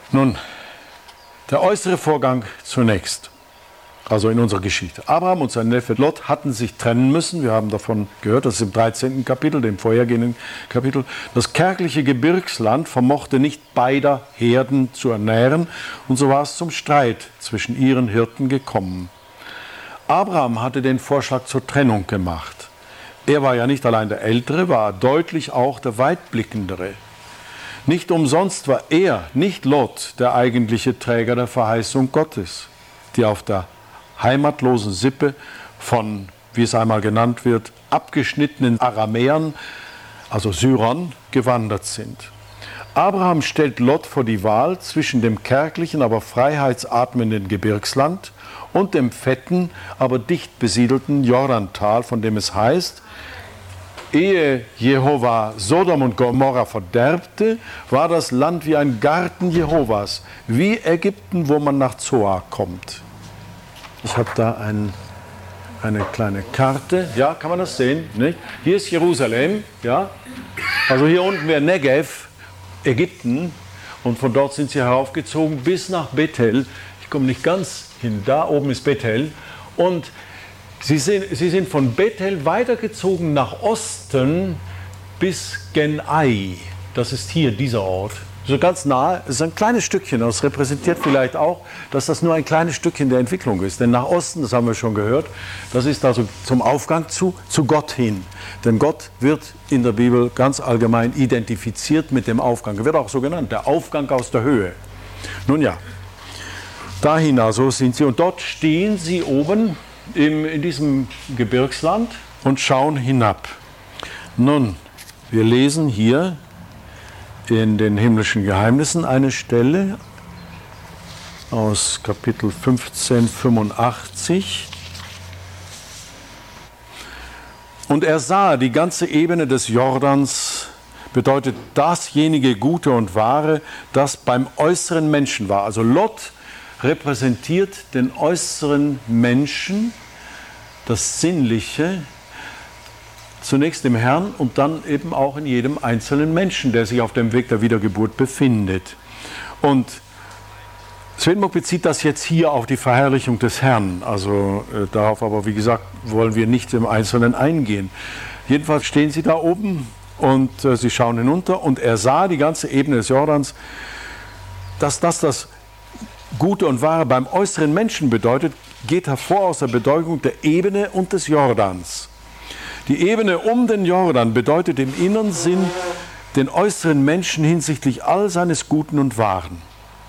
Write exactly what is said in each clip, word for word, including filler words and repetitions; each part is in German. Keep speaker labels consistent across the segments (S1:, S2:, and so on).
S1: Nun, der äußere Vorgang zunächst, also in unserer Geschichte. Abraham und sein Neffe Lot hatten sich trennen müssen. Wir haben davon gehört, das ist im dreizehnten Kapitel, dem vorhergehenden Kapitel. Das kärgliche Gebirgsland vermochte nicht beider Herden zu ernähren und so war es zum Streit zwischen ihren Hirten gekommen. Abraham hatte den Vorschlag zur Trennung gemacht. Er war ja nicht allein der Ältere, war deutlich auch der Weitblickendere. Nicht umsonst war er, nicht Lot, der eigentliche Träger der Verheißung Gottes, die auf der heimatlosen Sippe von, wie es einmal genannt wird, abgeschnittenen Aramäern, also Syrern, gewandert sind. Abraham stellt Lot vor die Wahl zwischen dem kärglichen, aber freiheitsatmenden Gebirgsland und dem fetten, aber dicht besiedelten Jordantal, von dem es heißt, ehe Jehova Sodom und Gomorra verderbte, war das Land wie ein Garten Jehovas, wie Ägypten, wo man nach Zoar kommt. Ich habe da ein, eine kleine Karte. Ja, kann man das sehen? Nicht? Hier ist Jerusalem. Ja? Also hier unten wäre Negev, Ägypten. Und von dort sind sie heraufgezogen bis nach Bethel. Ich komme nicht ganz hin. Da oben ist Bethel. Und sie sind, sie sind von Bethel weitergezogen nach Osten bis Gen-Ai. Das ist hier dieser Ort. So ganz nahe, es ist ein kleines Stückchen, das repräsentiert vielleicht auch, dass das nur ein kleines Stückchen der Entwicklung ist. Denn nach Osten, das haben wir schon gehört, das ist also zum Aufgang zu, zu Gott hin. Denn Gott wird in der Bibel ganz allgemein identifiziert mit dem Aufgang. Er wird auch so genannt, der Aufgang aus der Höhe. Nun ja, dahin also sind sie und dort stehen sie oben im, in diesem Gebirgsland und schauen hinab. Nun, wir lesen hier in den himmlischen Geheimnissen eine Stelle aus Kapitel fünfzehn, fünfundachtzig. Und er sah die ganze Ebene des Jordans, bedeutet dasjenige Gute und Wahre, das beim äußeren Menschen war. Also Lot repräsentiert den äußeren Menschen, das Sinnliche, zunächst im Herrn und dann eben auch in jedem einzelnen Menschen, der sich auf dem Weg der Wiedergeburt befindet. Und Swedenborg bezieht das jetzt hier auf die Verherrlichung des Herrn. Also äh, darauf aber, wie gesagt, wollen wir nicht im Einzelnen eingehen. Jedenfalls stehen sie da oben und äh, sie schauen hinunter und er sah die ganze Ebene des Jordans, dass das das Gute und Wahre beim äußeren Menschen bedeutet, geht hervor aus der Bedeutung der Ebene und des Jordans. Die Ebene um den Jordan bedeutet im inneren Sinn den äußeren Menschen hinsichtlich all seines Guten und Wahren.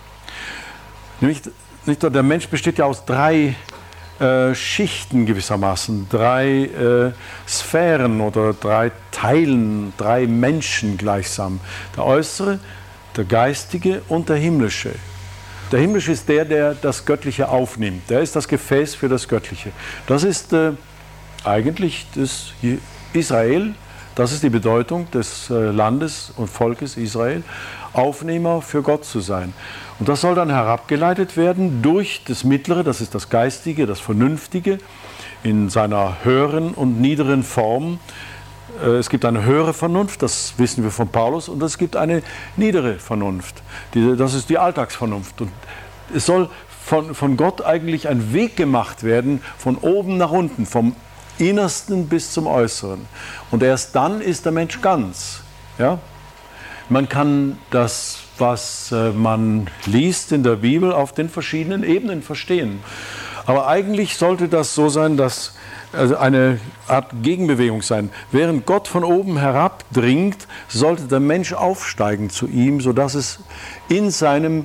S1: Nämlich, nicht nur, der Mensch besteht ja aus drei äh, Schichten gewissermaßen, drei äh, Sphären oder drei Teilen, drei Menschen gleichsam. Der äußere, der geistige und der himmlische. Der himmlische ist der, der das Göttliche aufnimmt. Der ist das Gefäß für das Göttliche. Das ist äh, eigentlich das Israel, das ist die Bedeutung des Landes und Volkes Israel, Aufnehmer für Gott zu sein. Und das soll dann herabgeleitet werden durch das Mittlere, das ist das Geistige, das Vernünftige, in seiner höheren und niederen Form. Es gibt eine höhere Vernunft, das wissen wir von Paulus, und es gibt eine niedere Vernunft, das ist die Alltagsvernunft. Und es soll von, von Gott eigentlich ein Weg gemacht werden, von oben nach unten, vom Innersten bis zum Äußeren. Und erst dann ist der Mensch ganz. Ja? Man kann das, was man liest in der Bibel, auf den verschiedenen Ebenen verstehen. Aber eigentlich sollte das so sein, dass also eine Art Gegenbewegung sein. Während Gott von oben herabdringt, sollte der Mensch aufsteigen zu ihm, sodass es in seinem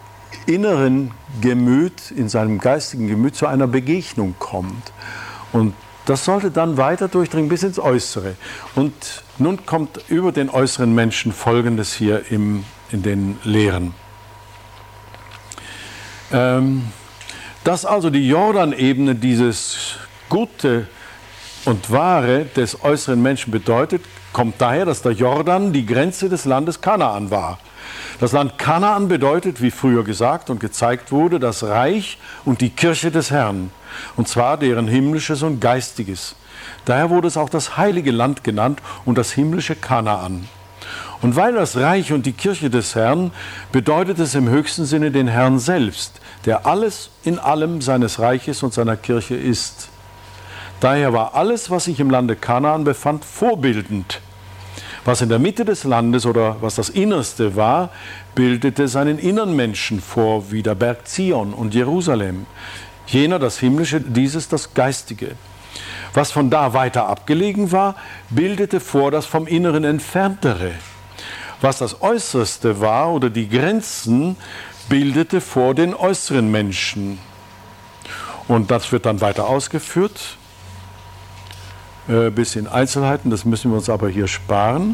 S1: inneren Gemüt, in seinem geistigen Gemüt zu einer Begegnung kommt. Und das sollte dann weiter durchdringen bis ins Äußere. Und nun kommt über den äußeren Menschen Folgendes hier im, in den Lehren. Ähm, dass also die Jordanebene dieses Gute und Wahre des äußeren Menschen bedeutet, kommt daher, dass der Jordan die Grenze des Landes Kanaan war. Das Land Kanaan bedeutet, wie früher gesagt und gezeigt wurde, das Reich und die Kirche des Herrn. Und zwar deren himmlisches und geistiges. Daher wurde es auch das heilige Land genannt und das himmlische Kanaan. Und weil das Reich und die Kirche des Herrn bedeutet es im höchsten Sinne den Herrn selbst, der alles in allem seines Reiches und seiner Kirche ist. Daher war alles, was sich im Lande Kanaan befand, vorbildend. Was in der Mitte des Landes oder was das Innerste war, bildete seinen inneren Menschen vor, wie der Berg Zion und Jerusalem. Jener das Himmlische, dieses das Geistige. Was von da weiter abgelegen war, bildete vor das vom Inneren Entferntere. Was das Äußerste war oder die Grenzen, bildete vor den äußeren Menschen. Und das wird dann weiter ausgeführt, äh, bis in Einzelheiten, das müssen wir uns aber hier sparen.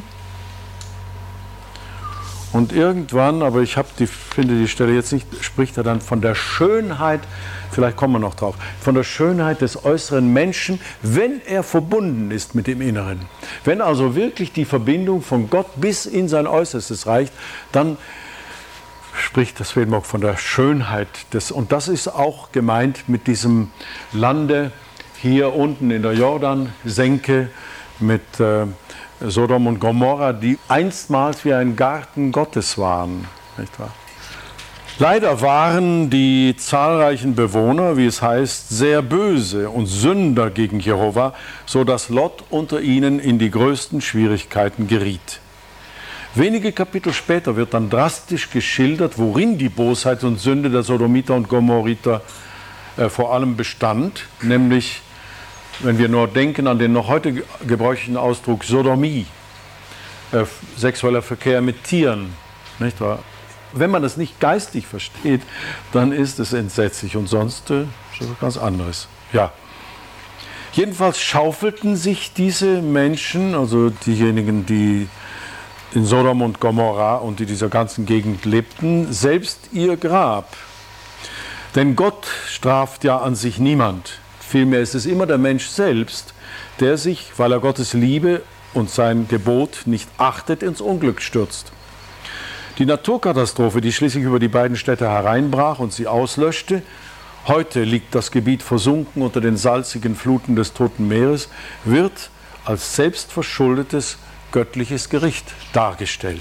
S1: Und irgendwann, aber ich hab die, finde die Stelle jetzt nicht, spricht er dann von der Schönheit, vielleicht kommen wir noch drauf, von der Schönheit des äußeren Menschen, wenn er verbunden ist mit dem Inneren. Wenn also wirklich die Verbindung von Gott bis in sein Äußerstes reicht, dann spricht das Swedenborg von der Schönheit des, und das ist auch gemeint mit diesem Lande hier unten in der Jordansenke mit äh, Sodom und Gomorra, die einstmals wie ein Garten Gottes waren, nicht wahr? Leider waren die zahlreichen Bewohner, wie es heißt, sehr böse und Sünder gegen Jehova, so dass Lot unter ihnen in die größten Schwierigkeiten geriet. Wenige Kapitel später wird dann drastisch geschildert, worin die Bosheit und Sünde der Sodomiter und Gomorriter äh, vor allem bestand, nämlich wenn wir nur denken an den noch heute gebräuchlichen Ausdruck Sodomie, äh, sexueller Verkehr mit Tieren, nicht wahr? Wenn man das nicht geistig versteht, dann ist es entsetzlich und sonst äh, ist es ganz anderes. Ja. Jedenfalls schaufelten sich diese Menschen, also diejenigen, die in Sodom und Gomorra und in dieser ganzen Gegend lebten, selbst ihr Grab. Denn Gott straft ja an sich niemand. Vielmehr ist es immer der Mensch selbst, der sich, weil er Gottes Liebe und sein Gebot nicht achtet, ins Unglück stürzt. Die Naturkatastrophe, die schließlich über die beiden Städte hereinbrach und sie auslöschte, heute liegt das Gebiet versunken unter den salzigen Fluten des Toten Meeres, wird als selbstverschuldetes göttliches Gericht dargestellt.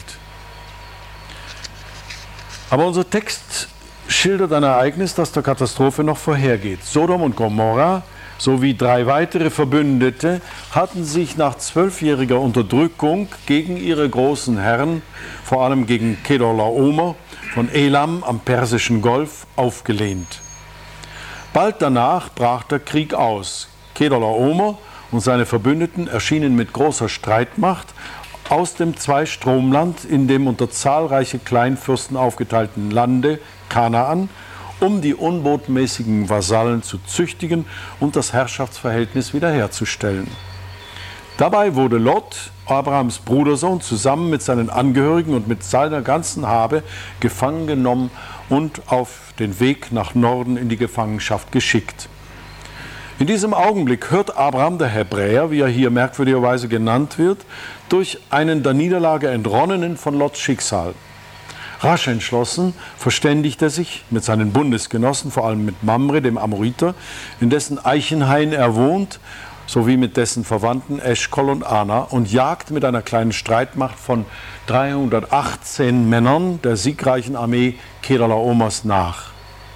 S1: Aber unser Text schildert ein Ereignis, das der Katastrophe noch vorhergeht. Sodom und Gomorra sowie drei weitere Verbündete hatten sich nach zwölfjähriger Unterdrückung gegen ihre großen Herren, vor allem gegen Kedorlaomer von Elam am Persischen Golf, aufgelehnt. Bald danach brach der Krieg aus. Kedorlaomer und seine Verbündeten erschienen mit großer Streitmacht aus dem Zweistromland in dem unter zahlreiche Kleinfürsten aufgeteilten Lande Kanaan, um die unbotmäßigen Vasallen zu züchtigen und das Herrschaftsverhältnis wiederherzustellen. Dabei wurde Lot, Abrahams Brudersohn, zusammen mit seinen Angehörigen und mit seiner ganzen Habe gefangen genommen und auf den Weg nach Norden in die Gefangenschaft geschickt. In diesem Augenblick hört Abraham, der Hebräer, wie er hier merkwürdigerweise genannt wird, durch einen der Niederlage entronnenen von Lots Schicksal. Rasch entschlossen verständigt er sich mit seinen Bundesgenossen, vor allem mit Mamre, dem Amoriter, in dessen Eichenhain er wohnt, sowie mit dessen Verwandten Eschkol und Ana, und jagt mit einer kleinen Streitmacht von dreihundertachtzehn Männern der siegreichen Armee Kedorlaomers nach.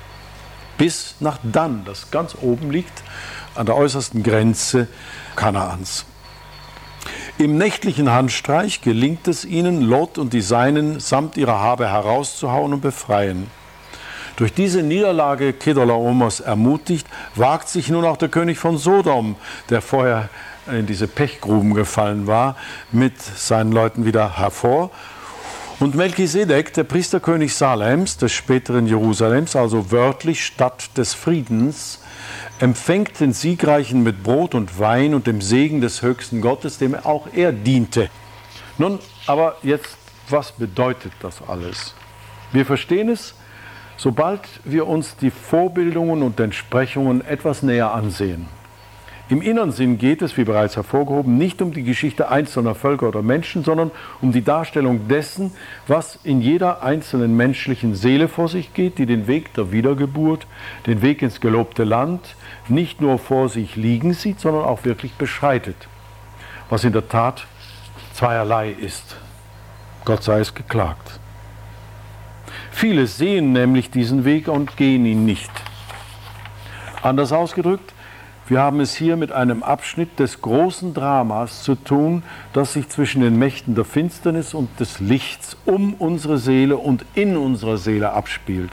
S1: Bis nach Dan, das ganz oben liegt, an der äußersten Grenze Kanaans. Im nächtlichen Handstreich gelingt es ihnen, Lot und die Seinen samt ihrer Habe herauszuhauen und befreien. Durch diese Niederlage Kedorlaomers ermutigt, wagt sich nun auch der König von Sodom, der vorher in diese Pechgruben gefallen war, mit seinen Leuten wieder hervor. Und Melchisedek, der Priesterkönig Salems, des späteren Jerusalems, also wörtlich Stadt des Friedens, empfängt den Siegreichen mit Brot und Wein und dem Segen des höchsten Gottes, dem auch er diente. Nun, aber jetzt, was bedeutet das alles? Wir verstehen es, sobald wir uns die Vorbildungen und Entsprechungen etwas näher ansehen. Im inneren Sinn geht es, wie bereits hervorgehoben, nicht um die Geschichte einzelner Völker oder Menschen, sondern um die Darstellung dessen, was in jeder einzelnen menschlichen Seele vor sich geht, die den Weg der Wiedergeburt, den Weg ins gelobte Land, nicht nur vor sich liegen sieht, sondern auch wirklich beschreitet, was in der Tat zweierlei ist. Gott sei es geklagt. Viele sehen nämlich diesen Weg und gehen ihn nicht. Anders ausgedrückt, wir haben es hier mit einem Abschnitt des großen Dramas zu tun, das sich zwischen den Mächten der Finsternis und des Lichts um unsere Seele und in unserer Seele abspielt.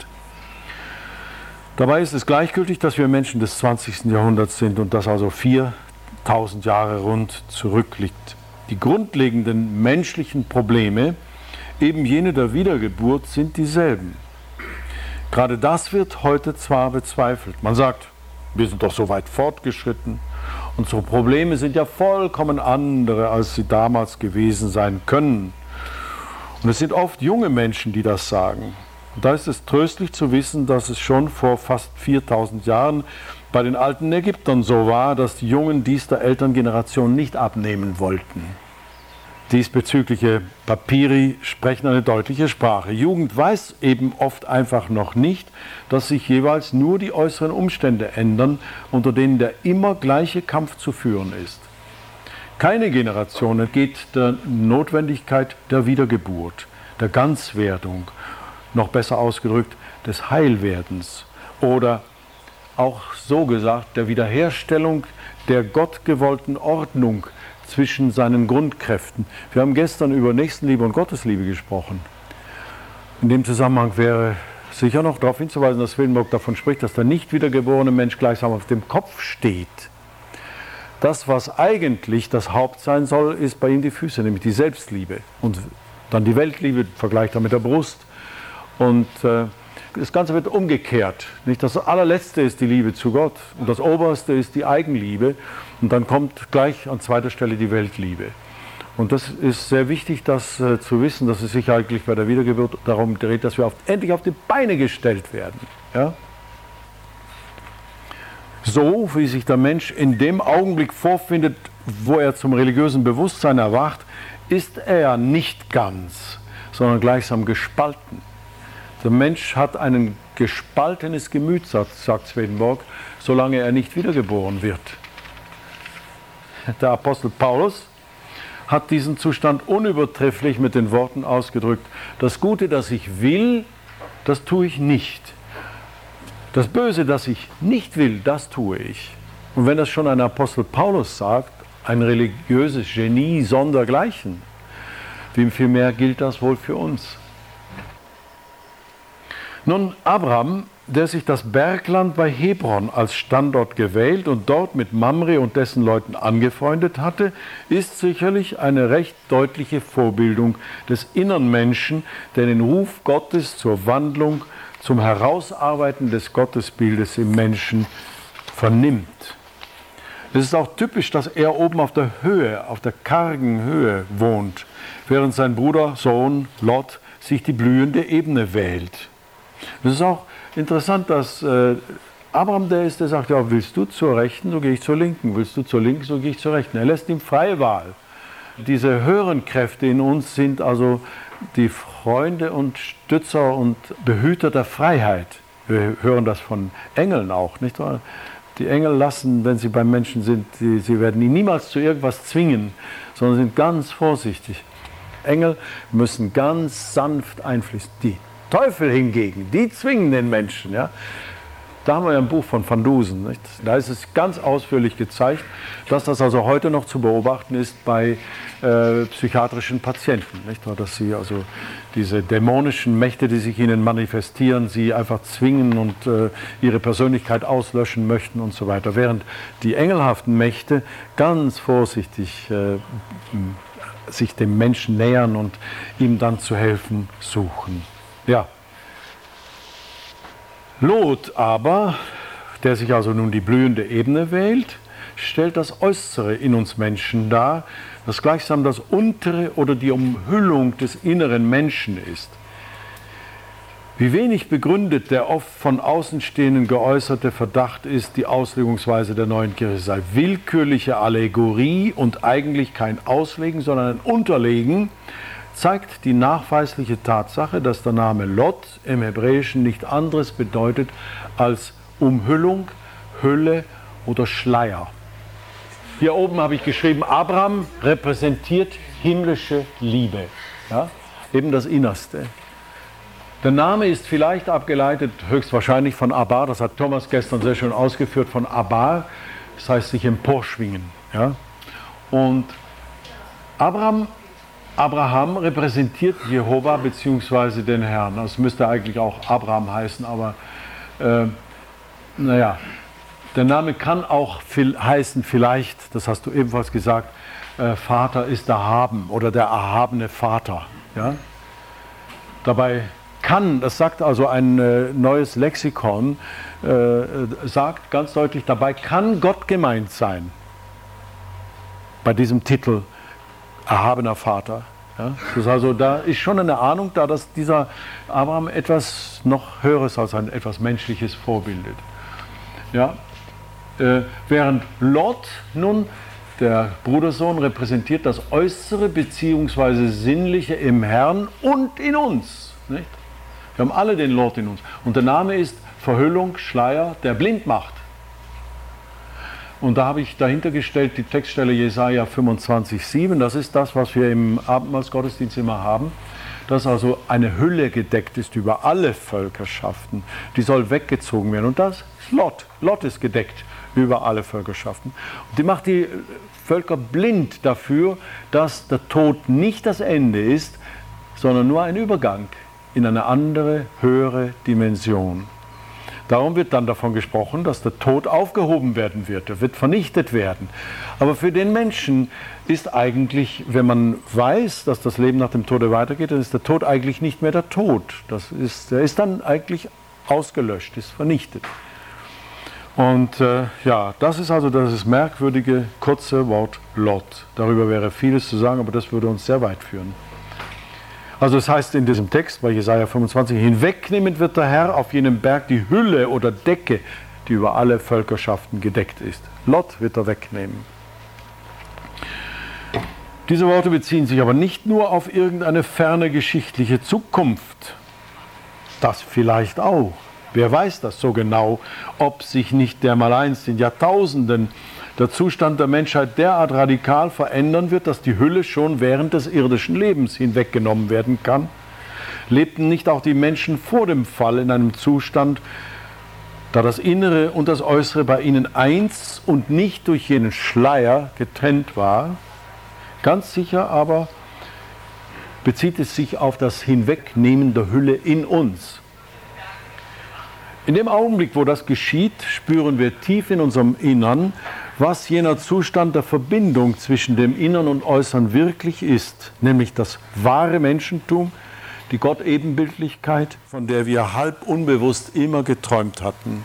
S1: Dabei ist es gleichgültig, dass wir Menschen des zwanzigsten Jahrhunderts sind und das also viertausend Jahre rund zurückliegt. Die grundlegenden menschlichen Probleme, eben jene der Wiedergeburt, sind dieselben. Gerade das wird heute zwar bezweifelt. Man sagt, wir sind doch so weit fortgeschritten. Unsere Probleme sind ja vollkommen andere, als sie damals gewesen sein können. Und es sind oft junge Menschen, die das sagen. Und da ist es tröstlich zu wissen, dass es schon vor fast viertausend Jahren bei den alten Ägyptern so war, dass die Jungen dies der Elterngeneration nicht abnehmen wollten. Diesbezügliche Papyri sprechen eine deutliche Sprache. Jugend weiß eben oft einfach noch nicht, dass sich jeweils nur die äußeren Umstände ändern, unter denen der immer gleiche Kampf zu führen ist. Keine Generation entgeht der Notwendigkeit der Wiedergeburt, der Ganzwerdung, noch besser ausgedrückt, des Heilwerdens oder auch so gesagt, der Wiederherstellung der gottgewollten Ordnung zwischen seinen Grundkräften. Wir haben gestern über Nächstenliebe und Gottesliebe gesprochen. In dem Zusammenhang wäre sicher noch darauf hinzuweisen, dass Swedenborg davon spricht, dass der nicht wiedergeborene Mensch gleichsam auf dem Kopf steht. Das, was eigentlich das Haupt sein soll, ist bei ihm die Füße, nämlich die Selbstliebe. Und dann die Weltliebe, vergleicht er mit der Brust. Und äh, das Ganze wird umgekehrt. Nicht? Das allerletzte ist die Liebe zu Gott und das oberste ist die Eigenliebe. Und dann kommt gleich an zweiter Stelle die Weltliebe. Und das ist sehr wichtig, das äh, zu wissen, dass es sich eigentlich bei der Wiedergeburt darum dreht, dass wir auf, endlich auf die Beine gestellt werden. Ja? So wie sich der Mensch in dem Augenblick vorfindet, wo er zum religiösen Bewusstsein erwacht, ist er nicht ganz, sondern gleichsam gespalten. Der Mensch hat ein gespaltenes Gemüt, sagt, sagt Swedenborg, solange er nicht wiedergeboren wird. Der Apostel Paulus hat diesen Zustand unübertrefflich mit den Worten ausgedrückt: Das Gute, das ich will, das tue ich nicht. Das Böse, das ich nicht will, das tue ich. Und wenn das schon ein Apostel Paulus sagt, ein religiöses Genie sondergleichen, wie viel mehr gilt das wohl für uns? Nun, Abraham, der sich das Bergland bei Hebron als Standort gewählt und dort mit Mamre und dessen Leuten angefreundet hatte, ist sicherlich eine recht deutliche Vorbildung des inneren Menschen, der den Ruf Gottes zur Wandlung, zum Herausarbeiten des Gottesbildes im Menschen vernimmt. Es ist auch typisch, dass er oben auf der Höhe, auf der kargen Höhe wohnt, während sein Bruder, Sohn Lot sich die blühende Ebene wählt. Es ist auch interessant, dass äh, Abraham der ist, der sagt, ja, willst du zur Rechten, so gehe ich zur Linken, willst du zur Linken, so gehe ich zur Rechten. Er lässt ihm freie Wahl. Diese höheren Kräfte in uns sind also die Freunde und Stützer und Behüter der Freiheit. Wir hören das von Engeln auch, nicht wahr? Die Engel lassen, wenn sie beim Menschen sind, die, sie werden ihn niemals zu irgendwas zwingen, sondern sind ganz vorsichtig. Engel müssen ganz sanft einfließen. Die Teufel hingegen, die zwingen den Menschen. Ja? Da haben wir ja ein Buch von Van Dusen. Nicht? Da ist es ganz ausführlich gezeigt, dass das also heute noch zu beobachten ist bei äh, psychiatrischen Patienten. Nicht? Dass sie also diese dämonischen Mächte, die sich ihnen manifestieren, sie einfach zwingen und äh, ihre Persönlichkeit auslöschen möchten und so weiter. Während die engelhaften Mächte ganz vorsichtig äh, sich dem Menschen nähern und ihm dann zu helfen suchen. Ja. Lot aber, der sich also nun die blühende Ebene wählt, stellt das Äußere in uns Menschen dar, das gleichsam das Untere oder die Umhüllung des inneren Menschen ist. Wie wenig begründet der oft von Außenstehenden geäußerte Verdacht ist, die Auslegungsweise der neuen Kirche sei willkürliche Allegorie und eigentlich kein Auslegen, sondern ein Unterlegen, zeigt die nachweisliche Tatsache, dass der Name Lot im Hebräischen nicht anderes bedeutet als Umhüllung, Hülle oder Schleier. Hier oben habe ich geschrieben, Abraham repräsentiert himmlische Liebe. Ja? eben das Innerste. Der Name ist vielleicht abgeleitet, höchstwahrscheinlich von Abar, das hat Thomas gestern sehr schön ausgeführt, von Abar, das heißt sich emporschwingen. Ja? Und Abraham, Abraham repräsentiert Jehova bzw. den Herrn. Das müsste eigentlich auch Abraham heißen, aber äh, naja, der Name kann auch viel heißen, vielleicht, das hast du ebenfalls gesagt, äh, Vater ist erhaben oder der erhabene Vater. Ja? Dabei kann, das sagt also ein äh, neues Lexikon, äh, sagt ganz deutlich, dabei kann Gott gemeint sein. Bei diesem Titel erhabener Vater. Ja? Das ist also, da ist schon eine Ahnung da, dass dieser Abraham etwas noch Höheres als ein etwas Menschliches vorbildet. Ja? Äh, während Lot nun, der Brudersohn, repräsentiert das Äußere bzw. Sinnliche im Herrn und in uns. Nicht? Wir haben alle den Lot in uns. Und der Name ist Verhüllung, Schleier, der blind macht. Und da habe ich dahinter gestellt die Textstelle Jesaja fünfundzwanzig, sieben. Das ist das, was wir im Abendmahlsgottesdienst immer haben. Dass also eine Hülle gedeckt ist über alle Völkerschaften. Die soll weggezogen werden. Und das ist Lot. Lot ist gedeckt über alle Völkerschaften. Und die macht die Völker blind dafür, dass der Tod nicht das Ende ist, sondern nur ein Übergang in eine andere, höhere Dimension. Darum wird dann davon gesprochen, dass der Tod aufgehoben werden wird, er wird vernichtet werden. Aber für den Menschen ist eigentlich, wenn man weiß, dass das Leben nach dem Tode weitergeht, dann ist der Tod eigentlich nicht mehr der Tod. Das ist, er ist dann eigentlich ausgelöscht, ist vernichtet. Und äh, ja, das ist also das merkwürdige, kurze Wort Lot. Darüber wäre vieles zu sagen, aber das würde uns sehr weit führen. Also es heißt in diesem Text bei Jesaja fünfundzwanzig, hinwegnehmend wird der Herr auf jenem Berg die Hülle oder Decke, die über alle Völkerschaften gedeckt ist. Lot wird er wegnehmen. Diese Worte beziehen sich aber nicht nur auf irgendeine ferne geschichtliche Zukunft. Das vielleicht auch. Wer weiß das so genau, ob sich nicht dermaleinst in Jahrtausenden der Zustand der Menschheit derart radikal verändern wird, dass die Hülle schon während des irdischen Lebens hinweggenommen werden kann? Lebten nicht auch die Menschen vor dem Fall in einem Zustand, da das Innere und das Äußere bei ihnen eins und nicht durch jenen Schleier getrennt war? Ganz sicher aber bezieht es sich auf das Hinwegnehmen der Hülle in uns. In dem Augenblick, wo das geschieht, spüren wir tief in unserem Innern, was jener Zustand der Verbindung zwischen dem Innern und Äußern wirklich ist, nämlich das wahre Menschentum, die Gottebenbildlichkeit, von der wir halb unbewusst immer geträumt hatten.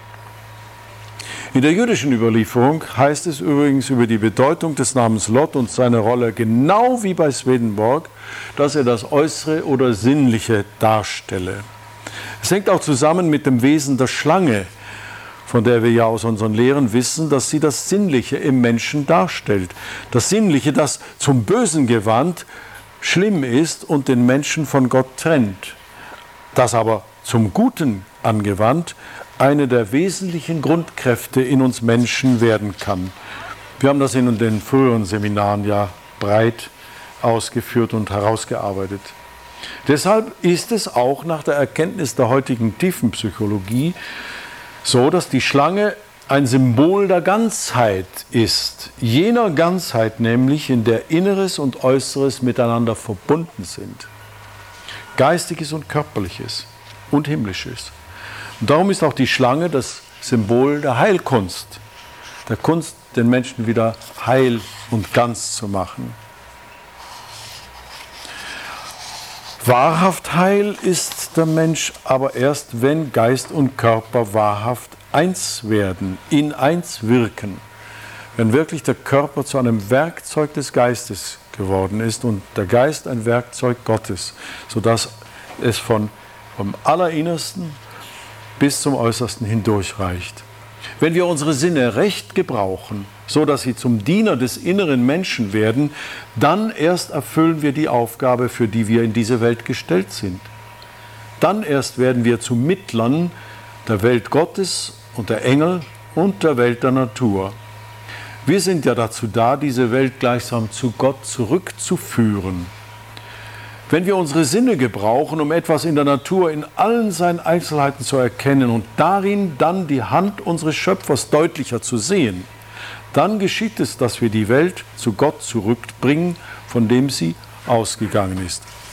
S1: In der jüdischen Überlieferung heißt es übrigens über die Bedeutung des Namens Lot und seine Rolle, genau wie bei Swedenborg, dass er das Äußere oder Sinnliche darstelle. Es hängt auch zusammen mit dem Wesen der Schlange, von der wir ja aus unseren Lehren wissen, dass sie das Sinnliche im Menschen darstellt. Das Sinnliche, das zum Bösen gewandt schlimm ist und den Menschen von Gott trennt. Das aber zum Guten angewandt eine der wesentlichen Grundkräfte in uns Menschen werden kann. Wir haben das in den früheren Seminaren ja breit ausgeführt und herausgearbeitet. Deshalb ist es auch nach der Erkenntnis der heutigen Tiefenpsychologie so, dass die Schlange ein Symbol der Ganzheit ist. Jener Ganzheit nämlich, in der Inneres und Äußeres miteinander verbunden sind. Geistiges und Körperliches und Himmlisches. Und darum ist auch die Schlange das Symbol der Heilkunst. Der Kunst, den Menschen wieder heil und ganz zu machen. Wahrhaft heil ist der Mensch aber erst, wenn Geist und Körper wahrhaft eins werden, in eins wirken. Wenn wirklich der Körper zu einem Werkzeug des Geistes geworden ist und der Geist ein Werkzeug Gottes, sodass es von, vom Allerinnersten bis zum Äußersten hindurchreicht. Wenn wir unsere Sinne recht gebrauchen, so dass sie zum Diener des inneren Menschen werden, dann erst erfüllen wir die Aufgabe, für die wir in diese Welt gestellt sind. Dann erst werden wir zu Mittlern der Welt Gottes und der Engel und der Welt der Natur. Wir sind ja dazu da, diese Welt gleichsam zu Gott zurückzuführen. Wenn wir unsere Sinne gebrauchen, um etwas in der Natur in allen seinen Einzelheiten zu erkennen und darin dann die Hand unseres Schöpfers deutlicher zu sehen, dann geschieht es, dass wir die Welt zu Gott zurückbringen, von dem sie ausgegangen ist.